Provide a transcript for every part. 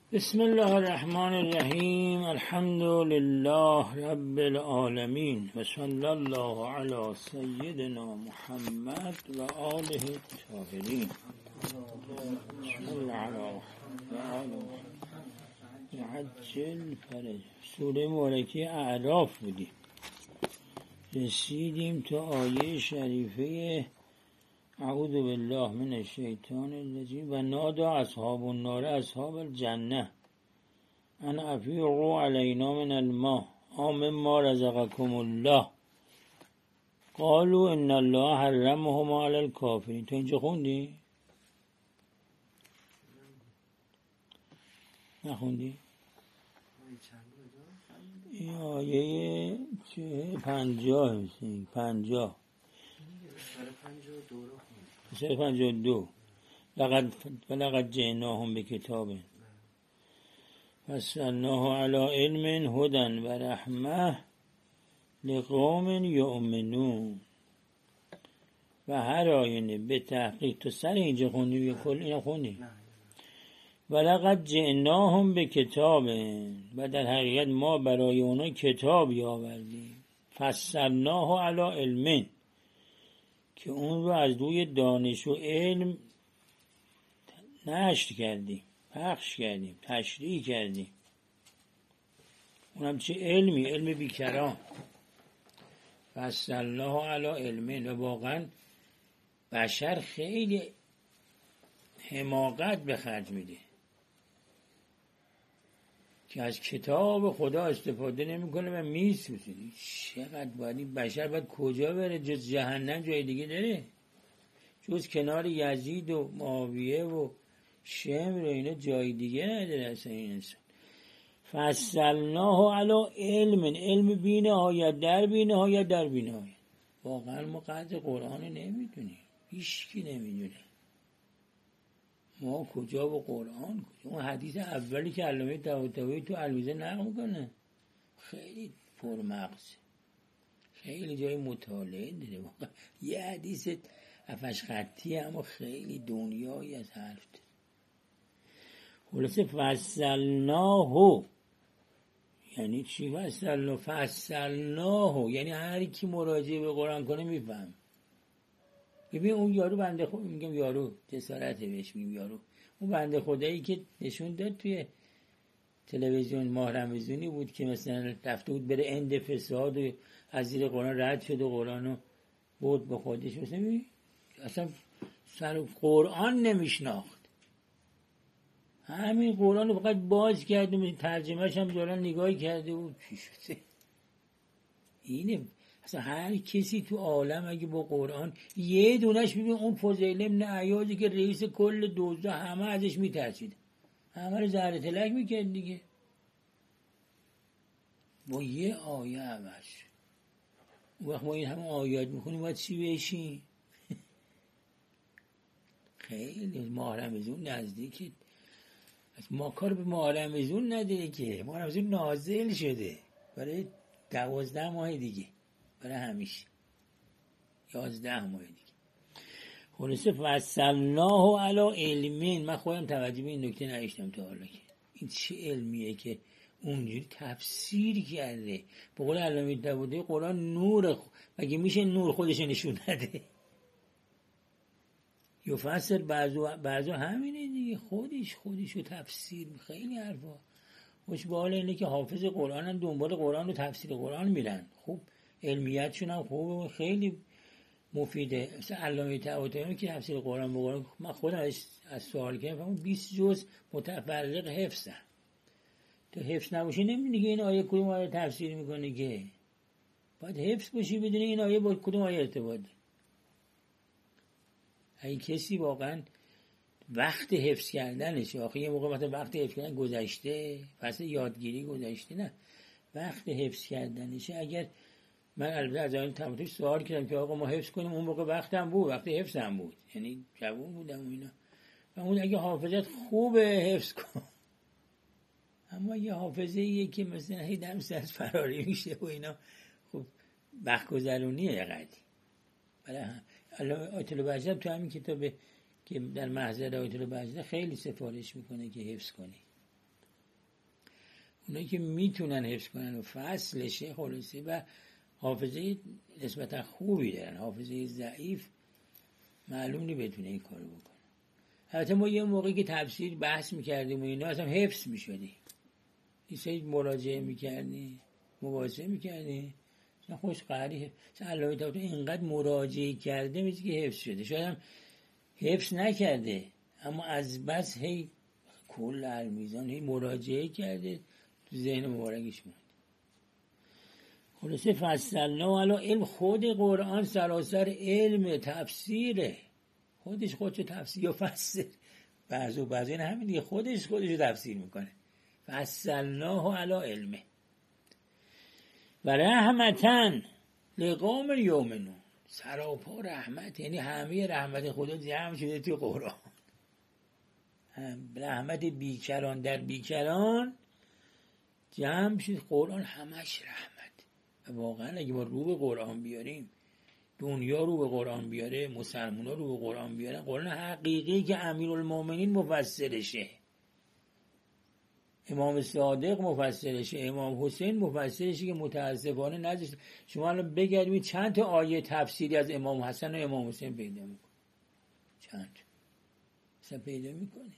بسم الله الرحمن الرحیم. الحمد لله رب العالمین و صلی الله علی سیدنا محمد و آله الطاهرین. صلی علی و آله عجل فرج. سوره مبارکه اعراف بودیم، رسیدیم تا آیه شریفه اعوذ بالله من الشیطان الرجیم و نادى اصحاب النار اصحاب الجنه ان افیضوا علینا من الماء او مما رزقکم الله قالوا ان الله حرمهما علی الکافرین. تو اینجا خوندی؟ نخوندی؟ این آیه 50 سر 52 لقد جئناهم بکتاب فصلناه علی علم هدى و رحمه لقوم یؤمنون. و هر آینه به تحقیق تو سر اینجا خوندی یا کل اینا خوندی؟ و لقد جئناهم بکتاب، و در حقیقت ما برای اونا کتابی آوردیم. فصلناه علی علم، که اون رو از روی دانش و علم نشر کردیم، پخش کردیم، تشریح کردیم. اونم چه علمی؟ علم بیکران. فصلناه علی علم. و واقعا بشر خیلی حماقت به خرج میده که از کتاب خدا استفاده نمیکنه و میسوزه. چقدر باید بشر باید کجا بره؟ جز جهنم جای دیگه داره؟ جز کنار یزید و معاویه و شمر و اینا جای دیگه نداره اصلا این انسان. فصلناه علی علم، علم بی نهایت، در بی نهایت، در بی نهایت. واقعا ما قدر قرآن نمیدونیم، هیچکی نمیدونه. ما کجا با قرآن کجا؟ اون حدیث اولی که علامه طباطبایی تو المیزه نقل کنه خیلی پرمغزه، خیلی جای مطالعه داره. واقعا یه حدیث افش خطی اما خیلی دنیایی از حرف داره. خلاصه فصلناه یعنی چی؟ فصلناه یعنی هر کی مراجعه به قرآن کنه میفهم. ببین اون یارو بنده خدا، میگم یارو جسارته بهش میگم یارو، اون بنده خدایی که نشون داد توی تلویزیون، ماه رمضانی بود که مثلا رفته بود بره اند فساد و از زیر قرآن رد شد و قرآنو بود با خودش. اصلا سر قرآن نمیشناخت، همین قرآن رو فقط باز کرده و ترجمهش هم دارن نگاه کرده و چی شده. اینه اصلا هر کسی تو عالم اگه با قرآن یه دونش ببین، اون فضیل ابن عیاضی که رئیس کل دوزه همه ازش میترسید، همه رو زهر تلک میکرد دیگه، با یه آیه عوض. اون وقت ما این همه آیات میخونیم باید چی بشیم؟ خیلی ماه رمضان نزدیکه، ما کار به ماه رمضان نداره که ماه رمضان نازل شده برای 12 ماه دیگه، برای همیشه 11 ماه دیگه. خلاصه فصلناه علی علمین. من خودم توجه به این نکته نداشتم تا حالا که این چه علمیه که اونجوری تفسیر کرده. به قول علامه طباطبایی قرآن نور مگه میشه نور خودش نشون نده؟ یفسر بعضو همینه دیگه، خودشو تفسیر. خیلی حرفا خوش به حال اینه که حافظ قرآن هم دنبال قرآن و تفسیر قرآن میرن، خوب علمیتشون هم خوبه و خیلی مفیده. مثلا علامه طباطبایی که تفسیر قرآن بقرآن، من خودم از سوال کردم 20 جز متفرق حفظن. تو حفظ نباشی نمیدونی که این آیه کدوم آیه تفسیر میکنه، که باید حفظ باشی بدونی این آیه با کدوم آیه ارتباط داره. اگه کسی واقعا وقت حفظ کردنش، آخه یه موقع وقت حفظ کردن گذشته، فصل یادگیری گذشته، نه وقت حفظ کردنشه. اگر من البته از آن طباطبایی سوال کردم که آقا ما حفظ کنیم، اون موقع وقتم بود، وقت حفظم بود، یعنی جوان بودم و اینا، و اون اگه حافظت خوبه حفظ کن. اما یه حافظه ایه که مثلا هی دم سرز فراری میشه و اینا، خب وقت گذرونیه یه قدی. برای آیت البهجت تو همین کتاب که در محضر آیت البهجت خیلی سفارش میکنه که حفظ کنی. اونایی که میتونن حفظ کنن و فصلشه خلاصه و حافظه نسبتا خوبی دارن، حافظه ضعیف معلوم نی بتونه این کارو بکنه. البته ما یه موقعی که تفسیر بحث میکردیم و اینا اصلا حفظ میشدیم، یه سری مراجعه میکردیم، مباحثه میکردیم، اصلا خوش قهری علامه طباطبایی اینقدر مراجعه کرده میشه که حفظ شده. شاید هم حفظ نکرده اما از بس هی کل المیزان هی مراجعه کرده تو ذهن مبارکش موند. خلاصه فصلنا علی علم، خود قرآن سراسر علم تفسیره، خودش تفسیر یا فسر، بعضی همین دیگه خودش رو تفسیر میکنه. فصلناه علی علمه و رحمتن لقوم یؤمنون، سراپا رحمت، یعنی همه رحمت خدا جمع شده توی قرآن. رحمت بیکران در بیکران جمع شده قرآن، همش رحمت. و واقعا اگه ما رو به قرآن بیاریم، دنیا رو به قرآن بیاره، مسلمان ها رو به قرآن بیاره، قرآن حقیقی که امیرالمومنین مفسرشه، امام صادق مفسرشه، امام حسین مفسرشه که متاسفانه نذاشت. شما الان بگردید چند تا آیه تفسیری از امام حسن و امام حسین پیدا میکنه، چند تا پیدا میکنه.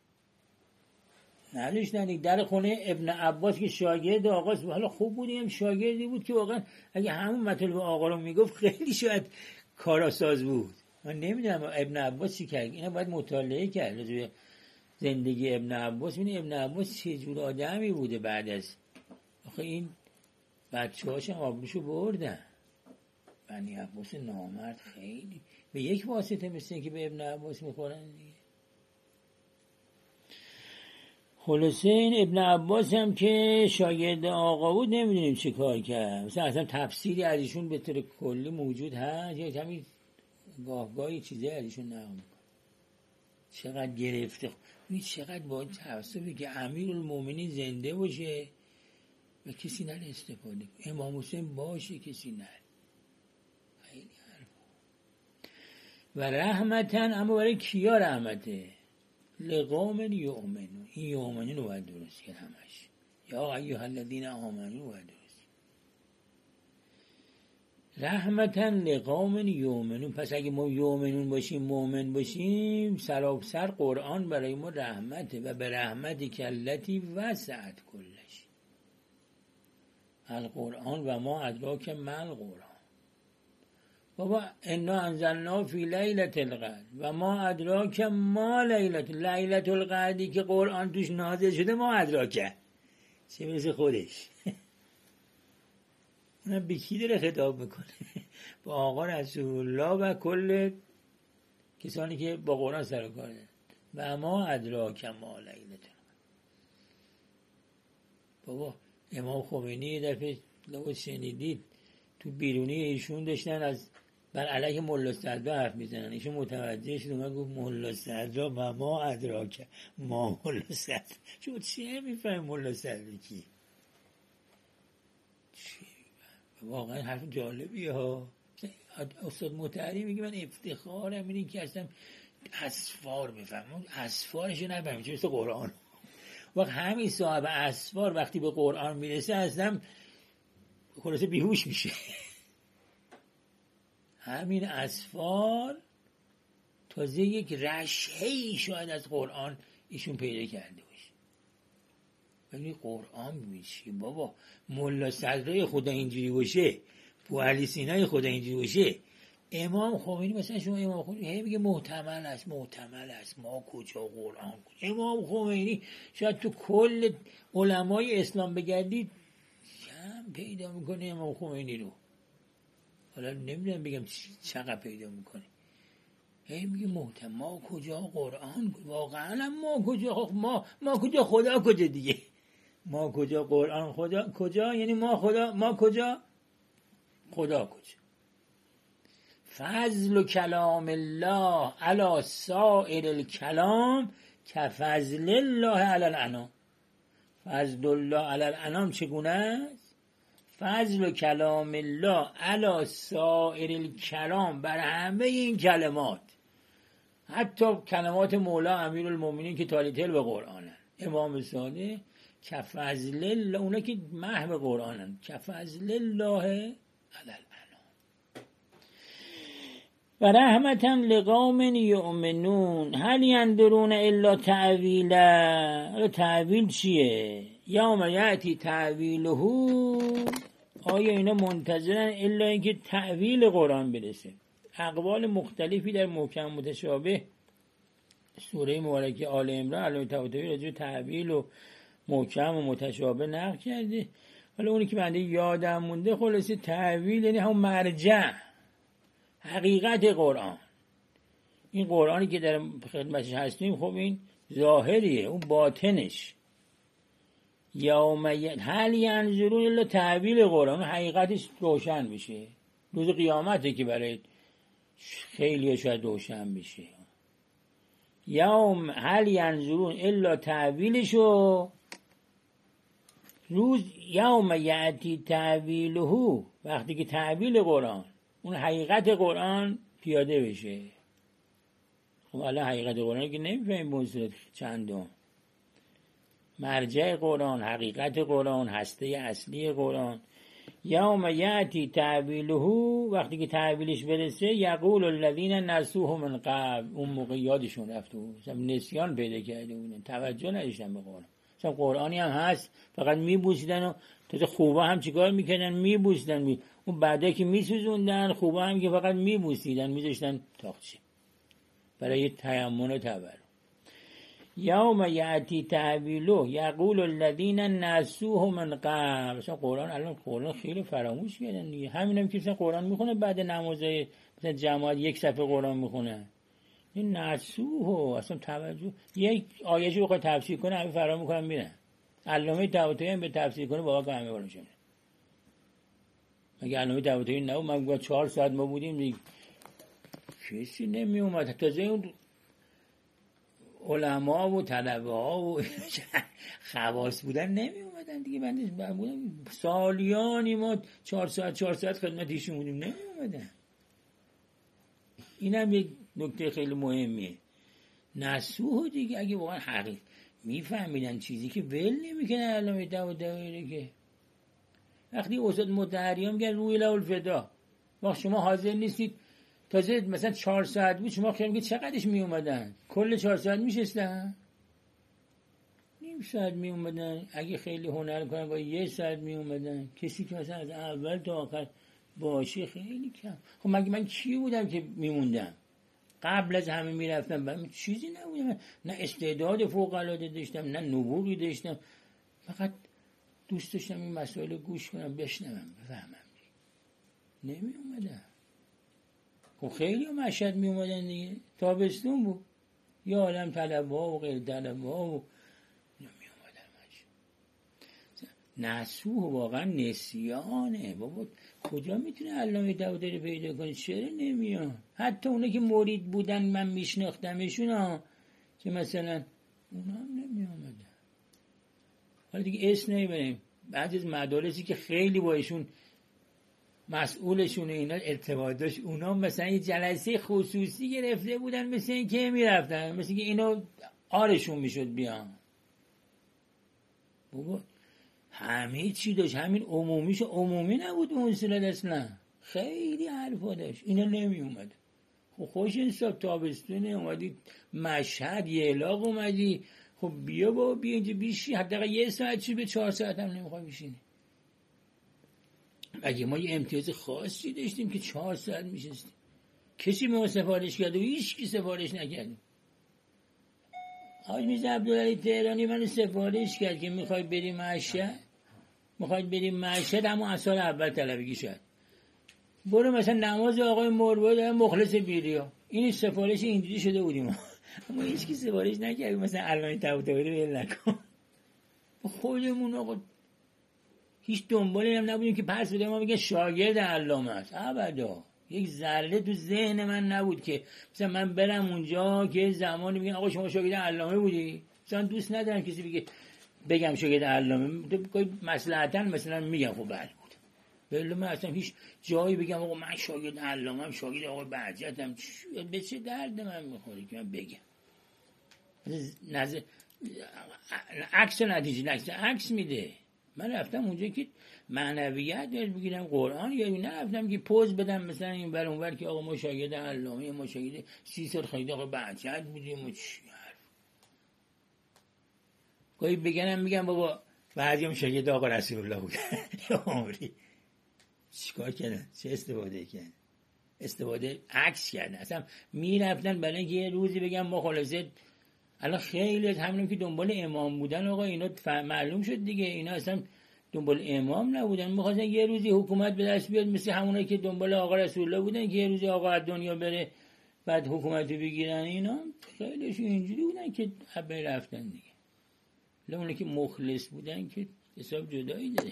نداشتن در خونه ابن عباس که شاگرد آقاست، حالا خوب بود این شاگردی بود که واقعا اگه همون مطلب آقا رو میگفت خیلی شاید کاراساز بود. من نمیدونم ابن عباس چی کرد، اینا باید مطالعه کرد روی زندگی ابن عباس. ببین ابن عباس چه جور آدمی بوده. بعد از آخه این بچه‌هاش هم آبروشو بردن، بنی عباس نامرد خیلی به یک واسطه مثل که به ابن عباس میخورن دیگه. خلاصه این ابن عباس هم که شاگرد آقا بود نمیدونیم چه کار کرد، مثلا اصلا تفسیری از ایشون به طور کلی موجود هست یا همین گاهگاهی چیزی از ایشون نقل میکنه. چقدر گرفته، این چقدر باید تعصبی که امیرالمومنین زنده باشه و کسی نره استفاده کنه، امام حسین باشه کسی نره. خیلی حرف. و رحمتن، اما برای کیا رحمته؟ لقوم یؤمنون. این یؤمنون رو باید درست کرد همش، یا ایها الذین آمنون رو باید درست کرد. رحمتن لقوم یؤمنون. پس اگه ما یؤمنون باشیم، مؤمن باشیم، سراسر قرآن برای ما رحمته. و به رحمتی که التی وسعت کلش القرآن و ما ادراک ما القرآن. بابا انا انزلنا فی لیلة القدر و ما ادراک ما لیلة القدری که قرآن توش نازل شده، ما ادراکه چه مثل خودش. اونم به کی داره خطاب میکنه؟ با آقا رسول الله و کل کسانی که با قرآن سر و کار دارن. و ما ادراک ما لیلة القدر. بابا امام خمینی یه دفعه لو شنیدید تو بیرونی ایشون داشتن از بر علیه ملا صدرا حرف میزنن، ایشون متوجه شد و گفت ملا صدرا و ما ادراک ما ملا صدرا. شما چیه میفهمی ملا صدرا کی؟ واقعا حرف جالبیه ها. استاد مطهری میگه من افتخارم اینه که اصلا اسفار بفهمم، اسفارشو نفهمم چه مثل قرآن. وقت همین صاحب اسفار وقتی به قرآن میرسه اصلا خلاصه بیهوش میشه. همین اسفار تازه یک رشحه‌ای شاید از قرآن ایشون پیدا کرده باشه. ولی قرآن میشه بابا، ملا صدرای خدا اینجوری باشه، بوعلی سینای خدا اینجوری باشه، امام خمینی مثلا شما امام خمینی هی میگه محتمل است، ما کجا قرآن کجا؟ امام خمینی شاید تو کل علمای اسلام بگردید کم پیدا میکنه امام خمینی رو. حالا نمیدونم بگم چقدر پیدا میکنه. هی میگه محتمل، ما کجا قرآن، واقعا ما کجا، ما کجا خدا کجا دیگه، ما کجا قرآن خدا کجا، یعنی ما خدا، ما کجا خدا کجا. فضل کلام الله علی سائر الکلام کفضل الله علی الانام. فضل الله علی الانام چگونه است؟ فضل کلام الله علی سائر الکلام، بر همه این کلمات، حتی کلمات مولا امیرالمومنین که تالیتل به قرآنه، امام صادق کفضل الله، اونا که محو قرآنن، کفضل الله علی الانام و رحمتا لقوم یؤمنون هل ینظرون الا تعویله. تعویل چیه؟ یوم یأتی تعویله، آیا اینا منتظرن الا اینکه تعویل قرآن برسه؟ اقوال مختلفی در محکم متشابه سوره مبارکه آل عمران علامه طباطبایی راجع به تعویل و محکم و متشابه نقل کرده. حالا اونی که بنده یادم مونده خلاصه تعویل یعنی هم مرجع، حقیقت قرآن. این قرآنی که در خدمتش هستیم خب این ظاهریه، اون باطنش. یوم هل ینظرون الا تعویل قرآن، حقیقتش روشن بشه. روز قیامته که برای خیلی شاید روشن بشه. یوم هل ینظرون الا تعویلشو، روز یوم یأتی تعویله، وقتی که تعویل قرآن، اون حقیقت قرآن پیاده بشه. خب الان حقیقت قرآن که نمیفهمیم به صورت چندم. مرجع قرآن، حقیقت قرآن، هسته اصلی قرآن. یوم یأتی تعویله، وقتی که تعویلش برسه، یقول الذین نسوه من قبل، اون موقع یادشون رفته بود، مثلا نسیان پیدا کرده بودن، توجه نداشتن به قرآن. مثلا قرآنی هم هست فقط میبوسیدن و تازه خوبا هم چیکار میکردن؟ میبوسیدن. اون بعده که میسوزوندن، خوبا هم که فقط میبوسیدن، میذاشتن تاقچه برای تیمم و تبرک. یوم یأتی تعویله یقول الذین نسوه من قبل. مثلا قرآن الان قرآن خیلی فراموش کردن دیگه. همینم که مثلا قرآن میخونه بعد نمازهای مثلا جماعت یک صفحه قرآن میخونه، این نسوه اصلا توجه. یک آیه‌شو بخواد تفسیر کنه همه فراموش میکنن میرن. علامه طباطبایی هم به تفسیر کنه واقعا همه بالا میشه. مگه علامه طباطبایی نبود؟ من گفتم 4 ساعت ما بودیم دیگه کسی نمی اومد. تازه اون علما و طلبه ها و خواص بودن نمی اومدن دیگه. من بودم سالیانی ما 4 ساعت خدمت ایشون بودیم، نمی اومدن. اینم یک نکته خیلی مهمیه. نسوه دیگه اگه واقعا حقیق میفهمیدن چیزی که ول نمیکنه علامه طباطبایی که وقتی استاد مطهری میگن روی له الفدا، وقت شما حاضر نیستید تازه مثلا 4 ساعت بود، شما خیلی میگید چقدرش می اومدن؟ کل 4 ساعت میشستن؟ نیم ساعت می اومدن. اگه خیلی هنر کنن با 1 ساعت می اومدن. کسی که مثلا از اول تا آخر باشه خیلی کم. خب مگه من کی بودم که میموندم؟ قبل از همه میرفتم، من چیزی نبودم، نه استعداد فوق العاده داشتم، نه نبوغی داشتم، فقط دوست داشتم این مسائل گوش کنم، بشنوم، بفهمم. نمی اومدم. خب خیلی مشهد می اومدن دیگه، تابستون بود، یه عالم طلبه ها و غیر طلبه ها و نمی اومدن مشهد. نسوه واقعا نسیانه. بابا کجا میتونه علامه طباطبایی پیدا کنه؟ چرا نمیان؟ حتی اونا که مرید بودن من میشناختمشون ها، که مثلا اونا هم نمی اومدن. حالا دیگه اسم نمیبریم. بعضی از مدارسی که خیلی با ایشون مسئولشون اینا ارتباط داشت، اونا مثلا یه جلسه خصوصی گرفته بودن، مثل این که میرفتن، مثل که اینو آرشون میشد بیان. بابا همه چی داشت، همین عمومیش عمومی نبود به اون صورت اصلا، خیلی حرفا داشت، اینا نمی اومد. خب خوش انصاف تابستونه اومدی مشهد یعلاق اومدی، خب بیا بابا بیا اینجا بیشی، حداقل 1 ساعت چی به 4 ساعت هم نمیخوای بشینی. اگه ما یه امتیاز خاصی داشتیم که 4 ساعت میشستیم، کسی ما سفارش کرده و هیچ کی سفارش نکردیم. حاج میرزا عبدالعلی تهرانی من سفارش کرد که میخوای بریم مشهد، اما اصال اول طلبگی شد، برو مثلا نماز آقای مروت مخلص بیریا، این سفارش اینجوری شده بودیم اما هیچ کی سفارش نکرد مثلا علامه طباطبایی رو ول نکن. خودمون آقا هیچ دنبالی هم نبودیم که پس بده ما بگن شاگرد علامه است، ابدا. یک ذره تو ذهن من نبود که مثلا من برم اونجا که زمانی بگن آقا شما شاگرد علامه بودی. مثلا دوست ندارم کسی بگه بگم شاگرد علامه، مصلحتاً مثلا میگم خب بله بود، ولی من اصلا هیچ جایی بگم آقا من شاگرد علامه ام، شاگرد آقا بهجتم، به چه درد من میخوره که من بگم؟ عکس و نتیجه عکس میده. من رفتم اونجا که معنویت یاد بگیرم، قرآن یاد بگیرم، نرفتم که پوز بدم مثلا این ور اون ور که آقا ما شاگرد علامه، ما شاگرد 30 سال خیلی آقا بچت بودیم و چی حرف. گاهی بگنم میگم بابا بعضی هم شاگرد آقا رسول الله بودن عمری. چیکار کردن؟ چه استفاده کردن؟ استفاده عکس کردن. اصلا میرفتن برای اینکه یه روزی بگم ما خلاصه الان خیلی از همینم که دنبال امام بودن آقا اینا معلوم شد دیگه، اینا اصلا دنبال امام نبودن، می‌خواستن یه روزی حکومت به دست بیاد، مثل همونایی که دنبال آقا رسول الله بودن که یه روزی آقا از دنیا بره بعد حکومت بگیرن. اینا خیلیشون اینجوری بودن که حبه رفتن دیگه. اونایی که مخلص بودن که حساب جدایی داره.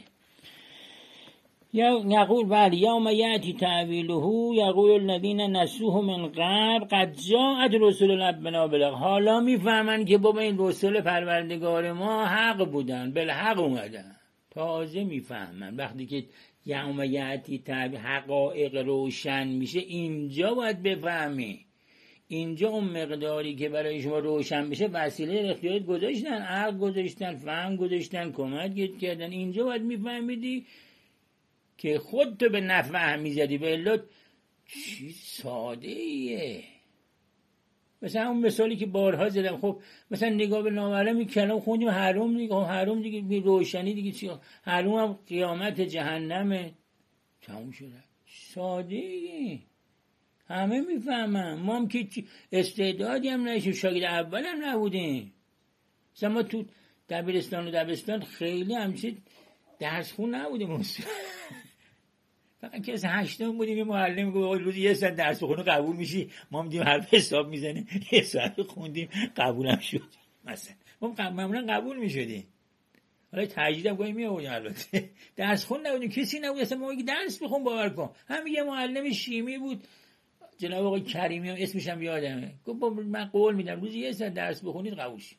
یا یقول بله یوم یأتی تعویله یقول الذین نسوه من قبل قد جاءت رسل ربنا بالحق. حالا میفهمن که بابا این رسول پروردگار ما حق بودن، بالحق اومدن. تازه میفهمن وقتی که یوم یأتی تعویل حقایق روشن میشه، اینجا باید بفهمی. اینجا اون مقداری که برای شما روشن بشه وسیله اختیارات گذاشتن، عقل گذاشتن، فهم گذاشتن، کمک کردن. اینجا باید میفهمیدی که خودتو به نفع میزدی. به علت چی ساده ایه. مثلا اون مثالی که بارها زدم، خب مثلا نگاه به نامعلوم کلام خوندیم حرام دیگه، حرام دیگه روشنی دیگه چی، حرام هم قیامت جهنمه، تموم شده. ساده ایه، همه میفهمن. ما هم که استعدادی هم نشیم، شاگرد اول هم نبودیم. مثلا ما تو دبیرستان و دبستان خیلی همچین درس خون نبودیم. فقط که از 8 بودیم، یه معلم گفت روز یه ساعت درس بخونی قبول میشی. ما هم دیدیم حرف حساب میزنه، یه ساعت خوندیم قبولم شد. مثلا ما معمولا قبول میشدیم. حالا تجدیدم گاهی میآوردیم. البته درس خون نبودیم، کسی نبود اصلا ما درس بخون باور کن. هم یه معلم شیمی بود، جناب آقای کریمی، هم اسمش هم یادمه، گفت من قول میدم روز یه ساعت درس بخونید قبول شید.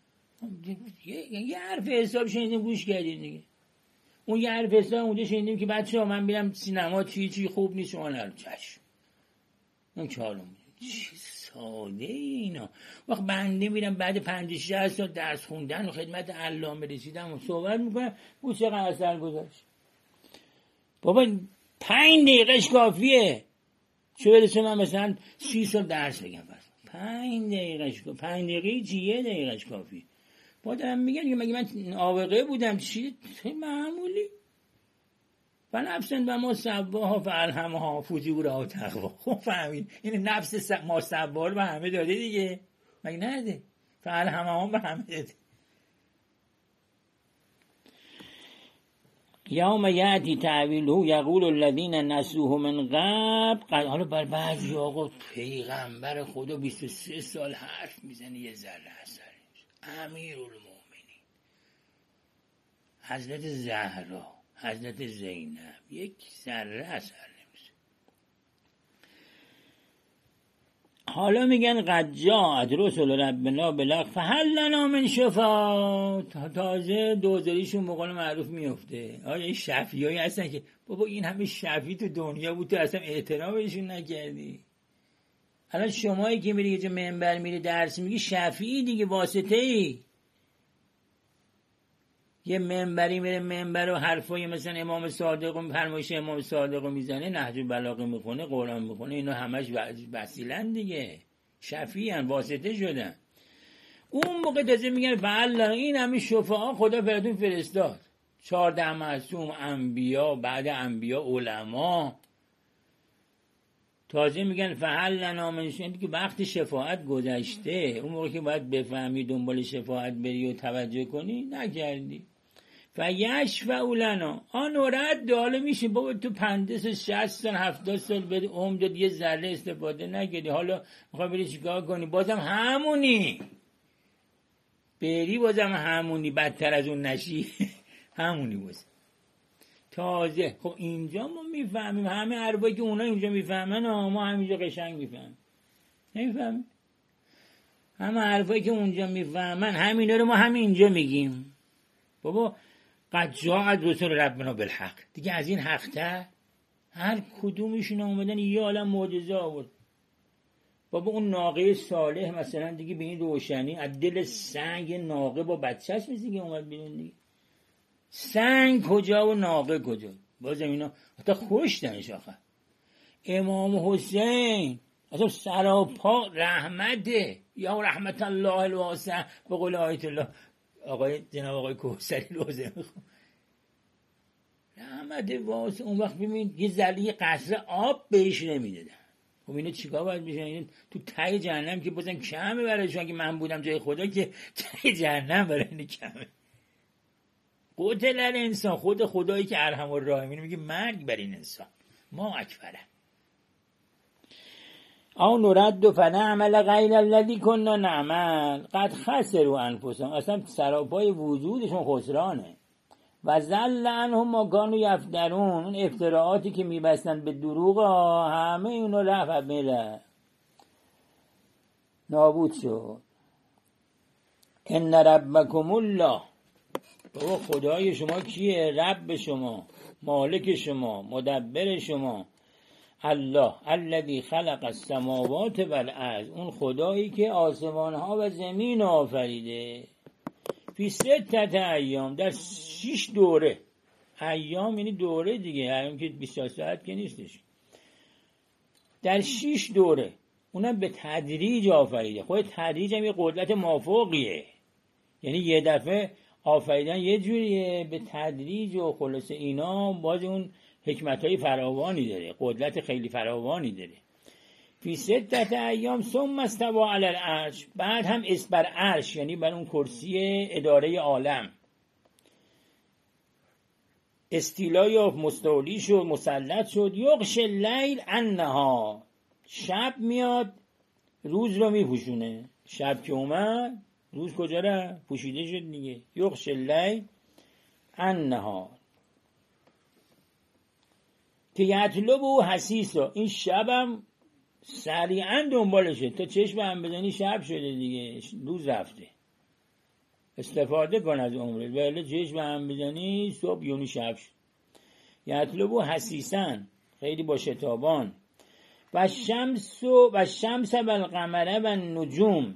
یه حرف حساب شنیدیم گوش کردیم دیگه. اون یه حرف حساب اونجا شنیدیم که بچه‌ها من میرم سینما، چی خوب نیست، شما نرو. چشم. اون چالم چی ساده اینا. وقت بنده میرم بعد 50-60 سال درس خوندن و خدمت علامه رسیدم و صحبت میکنم، او چقدر اثر گذاشت. بابا 5 دقیقهش کافیه. چه برسه من مثلا 30 سال درس بگم. بس 5 دقیقهش، 5 دقیقه چی، 1 دقیقهش کافیه. با دارم میگن که مگه من آوقه بودم چی؟ معمولی. و نفسن و ما سباها فالهمها فجورها و تقوا. خب فهمید این نفس ما سبا رو به همه داده دیگه، مگه نده؟ فالهمها به همه داده. یوم یأتی تعویله یقول الذین نسوه من قبل. حالا بر بعضی آقا پیغمبر خدا 23 سال حرف میزنه یه ذره اثر نمیشه. امیرالمومنین حضرت زهرا، حضرت زینب، یک ذره اثر نمیشه. حالا میگن قد جاءت رسل ربنا بالحق فهل لنا من شفاعة. تازه دوزاریشون بقول معروف میفته. آیا این شفیعی هستن که بابا این همه شفیع تو دنیا بود تو اصلا احترامشون نکردی؟ الان شمایی که میری یه منبر میری درس میگی شفیعی دیگه، واسطه ای. یه منبری میره منبر و حرفای مثلا امام صادق و فرمایش امام صادق رو میزنه، نهج البلاغه میخونه، قرآن میخونه، اینا همش وسیلن دیگه، شفیعن، واسطه شدن. اون موقع تازه میگن فعلا این همه شفاعا خدا براتون فرستاد. 14 معصوم، انبیا، بعد انبیا علما. تازه میگن فهل لنا من شفاعة، که وقت شفاعت گذشته. اون موقع که باید بفهمی دنبال شفاعت بری و توجه کنی نکردی. فیشفع لنا آن رد. حالا میشه بابا تو 50 60 سال 70 سال بری عمر داد یه ذره استفاده نکردی، حالا میخوای بری چیکار کنی؟ بازم همونی بری، بازم همونی، بدتر از اون نشی همونی باز. تازه خب اینجا ما میفهمیم، همه حرفایی که اونا اینجا میفهمن ما همینجا قشنگ میفهمیم. نمیفهمیم؟ همه حرفایی که اونجا میفهمن همینا رو ما همینجا میگیم. بابا قد جاءت رسل ربنا بالحق، دیگه از این حق تر هر کدومشون اومدن یه عالم معجزه آورد. بابا اون ناقه صالح مثلا دیگه به این روشنی از دل سنگ ناقه با بچهش میزیگه اومد بیرون دیگه. سنگ کجا و ناقه کجا؟ بازم اینا حتی خوشتنش آخر. امام حسین اصلا سراپا رحمته، یا رحمت الله الواسع، به قول آیت الله جناب آقای کوثری روزه میخون رحمت واسع. اون وقت ببینید یه ذره قطره آب بهش نمیدادن. خب اینو چیکار باید بشه؟ این تو ته جهنم که بازم کمه برایشون، که من بودم جای خدا که ته جهنم برای این کمه. قتل انسان، خود خدایی که ارحم الراحمین میگه مرگ بر این انسان، ما اکبره. او نرد فنعمل غیر الذی کنا نعمل قد خسروا انفسهم. اصلا سراپای وجودشون خسرانه. و ضل عنهم ما کانوا یفترون. اون افتراعاتی که میبستن به دروغ همه اونو رفع میره، نابود شد. ان ربکم الله. بابا خدای شما کیه؟ رب شما، مالک شما، مدبر شما. الله الذی خلق السماوات والارض. اون خدایی که آسمان ها و زمین آفریده. فی 6 ایام، در 6 دوره. ایام یعنی دوره دیگه، ایام که 24 ساعت که نیستش. در 6 دوره، اونم به تدریج آفریده. خود تدریج هم یه قدرت مافوقیه، یعنی یه دفعه آفریدن یه جوریه، به تدریج و خلاصه اینا باز اون حکمتهای فراوانی داره، قدرت خیلی فراوانی داره. فی 6 ایام ثم استوى علی العرش. بعد هم بر عرش، یعنی بر اون کرسی اداره عالم استیلا یا مستولی شد، مسلط شد. یغش اللیل النهار. شب میاد روز رو میپوشونه. شب که اومد روز کجا رفت؟ پوشیده شد دیگه. یغش اللیل النهار که یطلبه حثیثا. این شبم سریعا دنبالشه، تا چشم هم بزنی شب شده دیگه، روز رفته. استفاده کن از عمرت، ولی چشم هم بزنی صبح یونی شب شد. یطلبه حثیثا، خیلی با شتابان. و شمس و القمر و النجوم.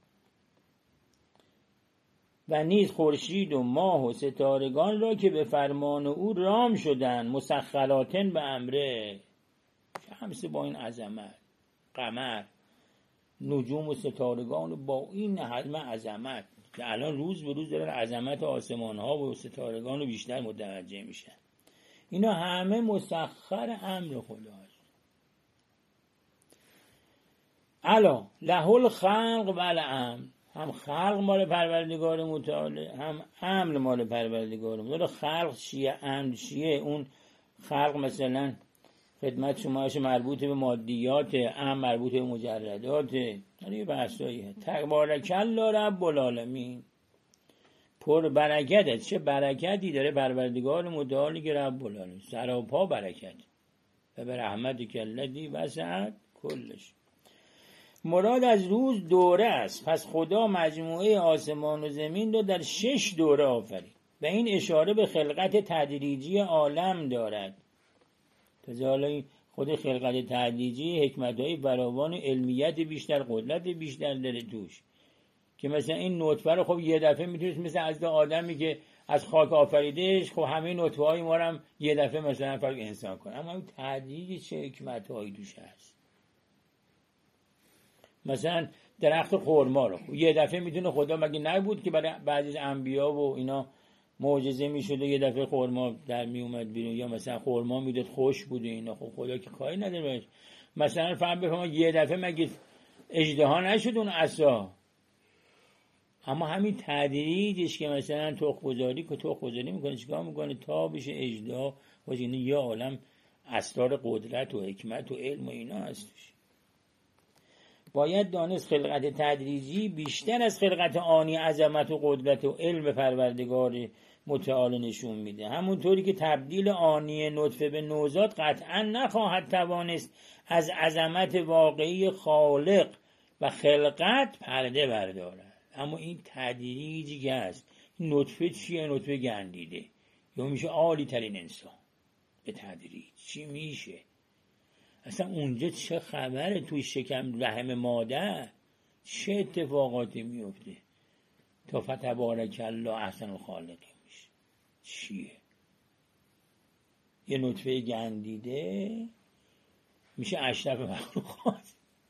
و نیز خورشید و ماه و ستارگان را که به فرمان او رام شدن، مسخراتن به امره. شمس با این عظمت، قمر، نجوم و ستارگان با این حجم عظمت که الان روز به روز دارن عظمت آسمان ها و ستارگان رو بیشتر متوجه میشن. اینا همه مسخر امر خداست. الا له الخلق و الامر. هم خلق مال پروردگار متعال، هم امر مال پروردگار متعال. خلق چیه؟ امر چیه؟ اون خلق مثلا خدمت شماش مربوط به مادیات، امر مربوط به مجردات. یه بحثاییه. تبارک الله رب العالمین. پر برکته. چه برکتی داره پروردگار متعالی که رب العالمین، سراپا برکت. و به رحمتک الذی وسعت کلش. مراد از روز دوره است. پس خدا مجموعه آسمان و زمین رو در 6 دوره آفرید و این اشاره به خلقت تدریجی عالم دارد. تازه خود خلقت تدریجی حکمت‌های فراوان، علمیت بیشتر، قدرت بیشتر داره توش. که مثلا این نطفه رو خب یه دفعه میتونست مثل از آدمی که از خاک آفریدهش، خب همه نطفه‌های ما رو هم یه دفعه مثلا فرق انسان کنه. اما این تدریج چه حکمت‌هایی توش هست. مثلا درخت خرما رو یه دفعه میتونه خدا، مگه نبود که برای بعضی انبیا و اینا معجزه میشده یه دفعه خرما در میومد بیرون، یا مثلا خرما میداد خوش بوده اینا. خب خدا که کاری نداره بهش. مثلا فهم بفهم یه دفعه مگه اژدها نشد اون عصا. اما همین تدریجش که مثلا تخم‌گذاری میکنه، چیکار میکنه تا بشه اژدها باشه. این یه عالم اسرار قدرت و حکمت و علم و اینا هستش. باید دانست خلقت تدریجی بیشتر از خلقت آنی عظمت و قدرت و علم پروردگار متعال نشون میده. همونطوری که تبدیل آنی نطفه به نوزاد قطعا نخواهد توانست از عظمت واقعی خالق و خلقت پرده بردارد. اما این تدریجی که هست. نطفه چیه؟ نطفه گندیده یا میشه عالی ترین انسان به تدریج. چی میشه؟ اصلا اونجا چه خبره توی شکم رحم مادر چه اتفاقاتی میفته تا فتبارک الله احسن الخالقین میشه. چیه؟ یه نطفه گندیده میشه اشرف مخلوقات.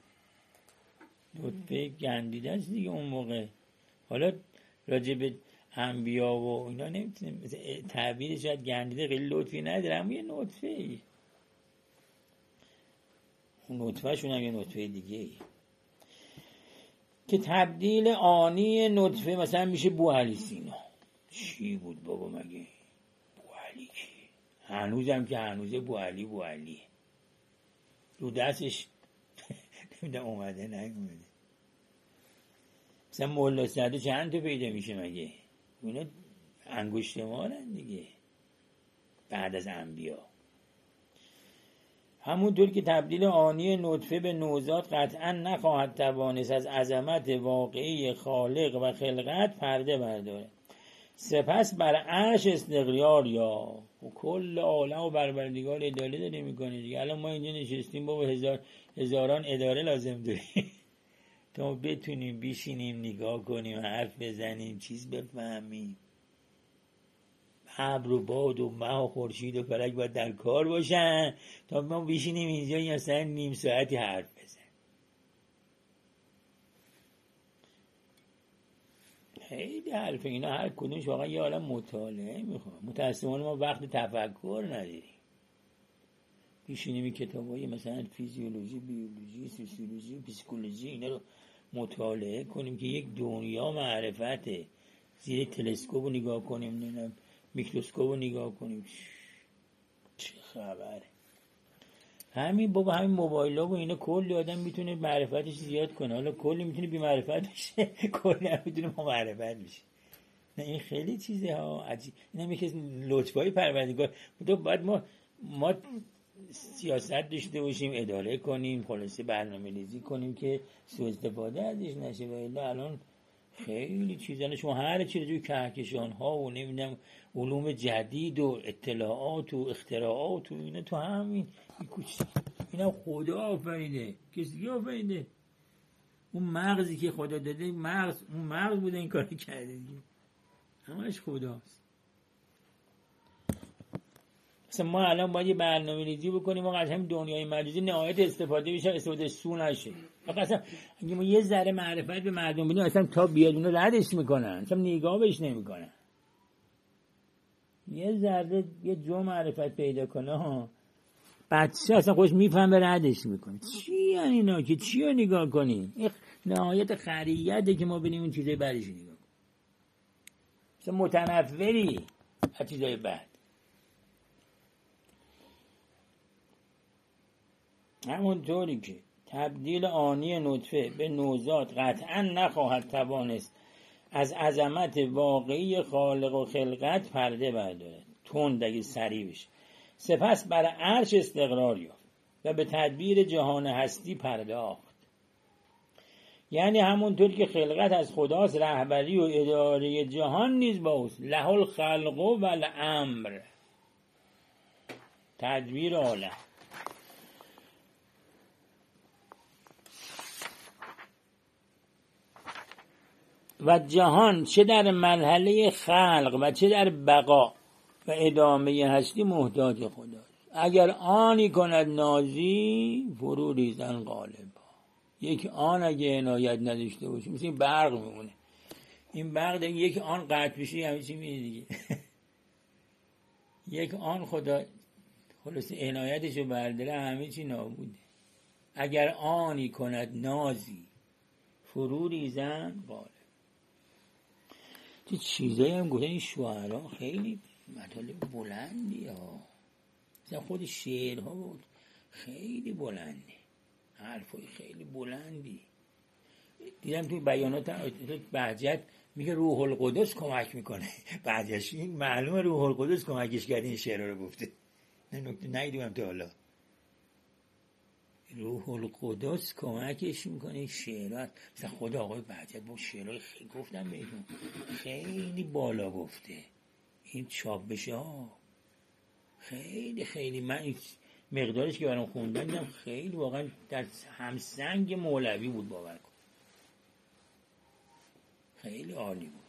نطفه گندیده است دیگه اون موقع. حالا راجع به انبیا و اینا نمیتونیم تعبیر شاید گندیده خیلی لطفی نداره، اما یه نطفه ای، اون نطفه شون هم یه نطفه دیگه ای که تبدیل آنی نطفه مثلا میشه بوعلی سینا. چی بود بابا مگه بوعلی کی؟ هنوزم که هنوزه بوعلی رو دستش نمیدونم اومده نیومده. مثلا مولا سعدو چند تا پیدا میشه مگه؟ اونا انگشت مارن دیگه بعد از انبیا. همونطور که تبدیل آنی نطفه به نوزاد قطعا نخواهد توانست از عظمت واقعی خالق و خلقت پرده برداره، سپس بر عرش استقرار یا و کل عالم و بربردگار اداره داره میکنه دیگه. الان ما اینجا نشستیم بابا هزاران اداره لازم داریم تا بتونیم بشینیم نگاه کنیم حرف بزنیم چیز بفهمیم. ابر و باد و مه و خورشید و فلک باید در کار باشن تا ما بشینیم اینجا یا مثلا نیم ساعتی حرف بزنیم. خیلی حرف اینا هر کدومش واقعا یه عالم مطالعه میخواد. متاسفانه ما وقت تفکر نداریم. بشینیم این کتابای مثلا فیزیولوژی، بیولوژی، سوسیولوژی، پسیکولوژی اینا رو مطالعه کنیم که یک دنیا معرفته. زیر تلسکوپ رو نگاه کنیم، نمیدونم میکروسکوپ رو نگاه کنیم چه خبره. همین بابا همین موبایل ها و اینا کلی آدم میتونه معرفتش زیاد کنه. حالا کلی میتونه بی معرفت بشه، کلی هم میتونه با معرفت بشه. نه این خیلی چیزه ها عجیب. این هم یکی از لطفای پروردگار. تو باید ما سیاست داشته باشیم، اداره کنیم، خلاصه برنامه‌ریزی کنیم که سوء استفاده ازش نشه. و الا الان خیلی چیزا شما هر چی رو کهکشان ها و نمیدونم علوم جدید و اطلاعات و اختراعات و اینا تو همین اینا خدا آفریده. کسی آفریده؟ اون مغزی که خدا داده اون مغز بوده این کارو کرده دیگه. همش خداست. مثلا ما الان باید یه برنامه‌ریزی بکنیم و از همین دنیای مجازی نهایت استفاده بشه، استفاده سو نشه. اصلا اگه ما یه ذره معرفت به مردم بدیم اصلا تا بیاد اونو ردش میکنن، اصلا نگاه بهش نمیکنن. یه ذره یه جو معرفت پیدا کنه ها بچه اصلا خوش میفهمه ردش میکنه. چی یعنی اینا که چی رو نگاه کنی؟ این نهایت خریته که ما ببینیم اون چیزای بعدش نگاه کنیم. اصلا متنفری از چیزای بعد. همونطوری که تبدیل آنی نطفه به نوزاد قطعا نخواهد توانست از عظمت واقعی خالق و خلقت پرده برداره، تند اگه سریع بشه، سپس بر عرش استقرار یافت و به تدبیر جهان هستی پرداخت. یعنی همونطور که خلقت از خداست، رهبری و اداره جهان نیز با اوست. له الخلق و الامر، تدبیر عالم. و جهان چه در مرحله خلق و چه در بقا و ادامه هستی محتاج خداست. اگر آنی کند نازی فرو ریزن غالبا. یک آن اگه عنایت نداشته باشه مثل این برق میمونه. این برق دیگه یک آن قطع بشه همه چی میره دیگه. یک آن خدا خلاص عنایتشو برداره همه چی نابوده. اگر آنی کند نازی فرو ریزن غالبا. چه چیزایی هم گفتن این شعرها خیلی مطالب بلندی ها. مثلا خود شعرها بود خیلی بلنده، حرفای خیلی بلندی. دیدم توی بیانات بهجت میگه روح القدس کمک میکنه. بعدش این معلومه روح القدس کمکش کرده این شعرها رو گفته. نه نکته ندیدم تا حالا. روح القدس کمکش میکنه این شعرات. مثلا خود آقای بهجت با شعرهای خیلی گفتم بهتون خیلی بالا گفته. این چاپ بشه ها خیلی من مقدارش که برام خوندن دیدم خیلی واقعا در همسنگ مولوی بود، باور کن خیلی عالی بود.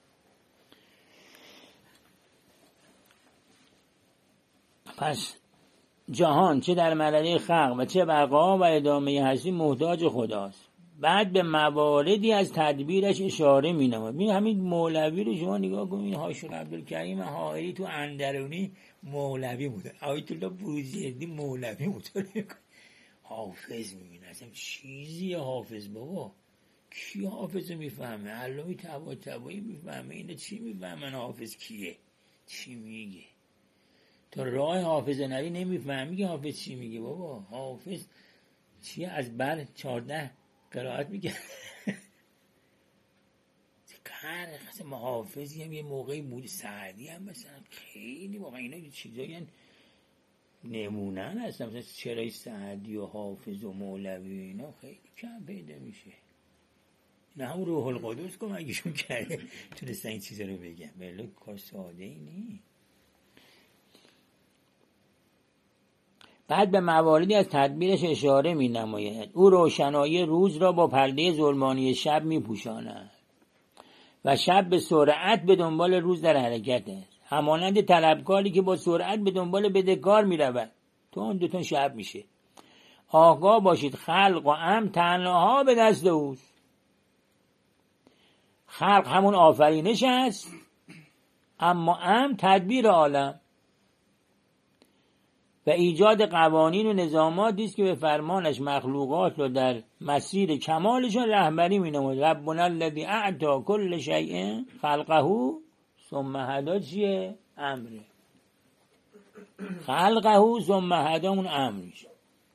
پس جهان چه در مرحله خلق و چه بقا و ادامه هستی محتاج خداست. بعد به مواردی از تدبیرش اشاره می نمود. همین مولوی رو شما نگاه کنید، حاشیه عبدالکریم حائری تو اندرونی مولوی بود، آیت الله بروجردی مولوی بود. حافظ میبینه اصلا چیزی حافظ بابا، کی حافظ میفهمه؟ علامه طباطبایی میفهمه؟ اینا چی میفهمن حافظ کیه چی میگه؟ تا راه حافظ نری نمیفهمی که حافظ چی میگه بابا. حافظ چیه؟ از بر 14 قرائت میگه. اصلا حافظی هم یه موقعی بود، سعدی هم مثلا خیلی واقعا اینا چیزایی نمونه هستن، مثلا چرای سعدی و حافظ و مولوی اینا خیلی کم پیدا میشه. نه هم روح القدس که مگیشون کرده تونستن این چیزا رو بگم، بله کار ساده ای نی. بعد به مواردی از تدبیرش اشاره می نماید. او روشنایی روز را با پرده ظلمانی شب می پوشاند و شب به سرعت به دنبال روز در حرکت است، همانند طلبکاری که با سرعت به دنبال بدهکار می رود. تون شب میشه. آگاه باشید خلق و امر تنها به دست اوست. خلق همون آفرینش است، اما امر تدبیر عالم و ایجاد قوانین و نظاماتی است که به فرمانش مخلوقات را در مسیر کمالشان رهبری می‌نماید. ربنا الذی اعطی کل شیء خلقه ثم هدی چیه؟ امره. خلقه ثم هدی اون امرش.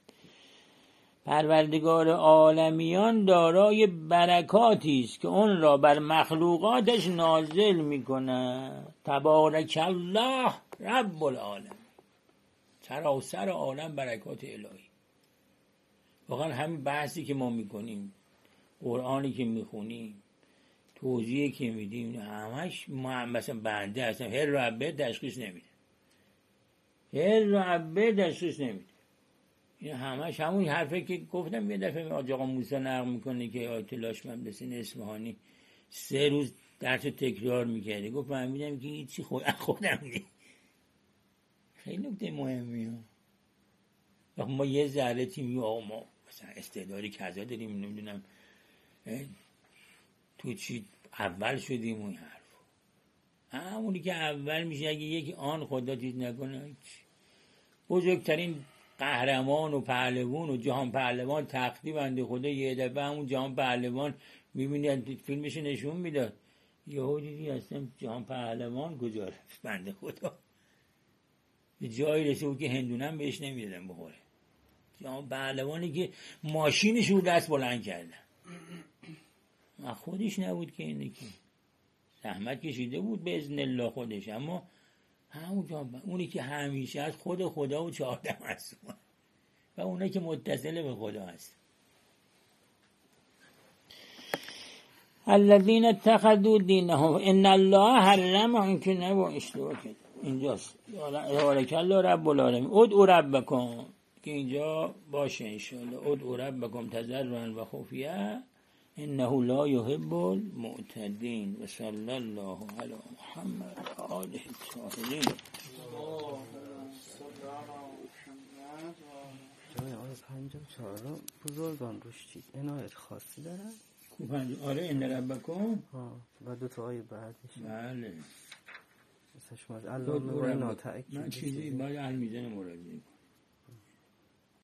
پروردگار عالمیان دارای برکاتی است که اون را بر مخلوقاتش نازل می‌کند. تبارک الله رب العالمین. سراسر عالم برکات الهی. واقعا همین بحثی که ما میکنیم، قرآنی که میخونیم، توضیحی که میدیم، همش مثلا بنده هستم هر ربه تشخیص نمیده، این همش همون حرفی که گفتم. یه دفعه آقا موسی نقل میکنه که آیت الله اشمهندسین اصفهانی 3 روز درس تکرار میکرده، گفت فهمیدم که هیچی خودم نیست. خیلی نکته مهمیه. ما یه ذره تیمی ما مثلا استعدادی کذا داریم، نمیدونم تو چی اول شدیم، اون حرف همونی که اول میشه اگه یکی آن خدا چیز نکنه. بزرگترین قهرمان و پهلوان و جهان پهلوان تختی بنده خدا یه دفعه همون جهان پهلوان میبینی فیلمش نشون میداد، یهو دیدی اصلا جهان پهلوان کجا رفت بنده خدا. جایی رسید که هندونم بهش نمیدادن بخوره. جهان پهلوانی که ماشینش رو دست بلند کردن، خودش نبود که اینه که زحمت کشیده بود به اذن الله خودش، اما همون اونی که همیشه از خود خدا و 14 معصوم و اونایی که متصل به خدا هست. الذين اتخذوا دينهم ان الله حرم ان کنه و اشتباه کرد. اینجاست بارک الله رب العالمین. ادعوا ربکم که اینجا باشه انشاءالله. ادعوا ربکم تضرعا و خفیه انه لا يحب المعتدین. و صلی الله علی محمد و آله الطاهرین. از 54 بزرگان روش چیز عنایت خاصی دارن. آره ان ربکم و 2 تا آیه بعدش. بله مثلا شما از علامه و اینا تأکید. من چیزی باید علم میزنه مراجعه